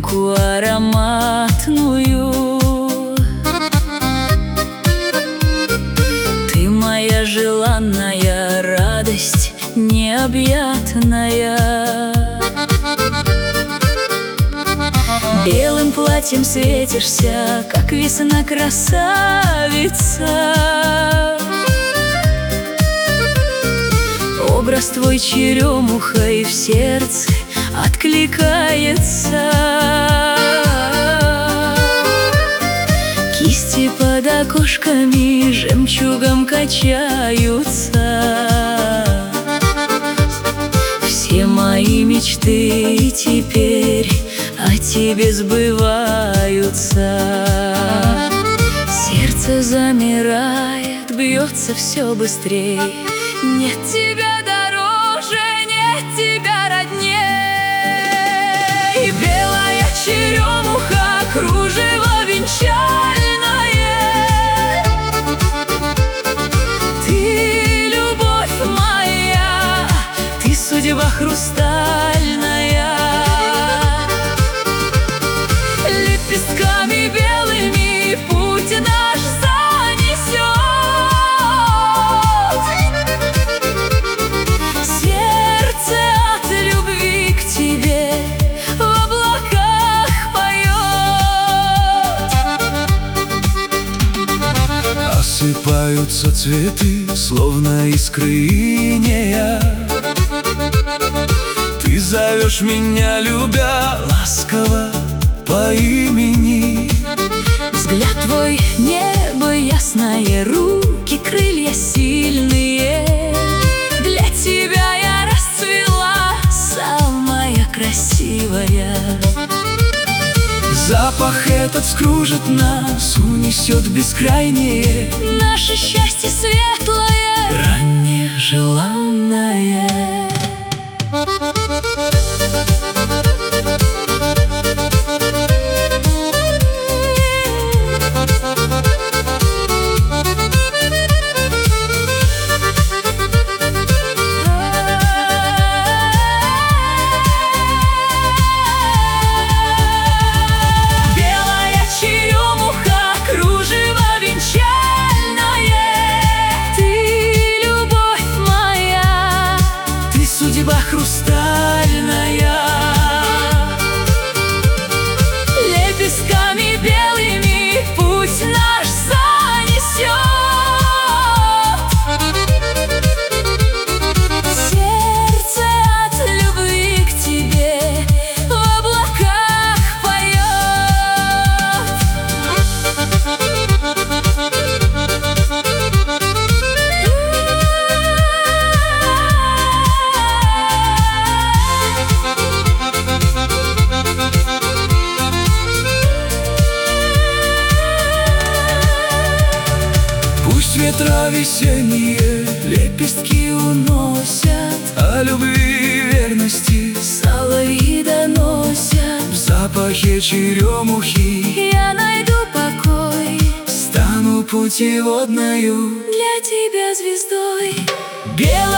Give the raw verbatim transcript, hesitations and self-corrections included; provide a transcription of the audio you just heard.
руку ароматную. Ты моя желанная радость необъятная. Белым платьем светишься, как весна красавица. Образ твой черемухой в сердце откликается. Кисти под окошками жемчугом качаются. Все мои мечты теперь о тебе сбываются. Сердце замирает, бьется все быстрее. Нет тебя дороже, нет тебя родней. И белая черемуха, кружево венчальное. Ты любовь моя, ты судьба хрустальная. Лепестками белыми путь наш занесет. Сердце от любви к тебе в облаках поет. Осыпаются цветы, словно искры инея. Ты зовешь меня, любя, ласково по имени. Взгляд твой — небо ясное, руки — крылья сильные. Для тебя я расцвела, самая красивая. Запах этот скружит нас, унесет в бескрайнее. Наше счастье светлое, раннее, желанное. судьба хрустальная. Лепестками белыми путь наш занесет. Сердце от любви к тебе в облаках поет. Пусть ветра весенние лепестки уносят, о любви и верности соловьи доносят. В запахе черемухи я найду покой, стану путеводною для тебя звездой. Белый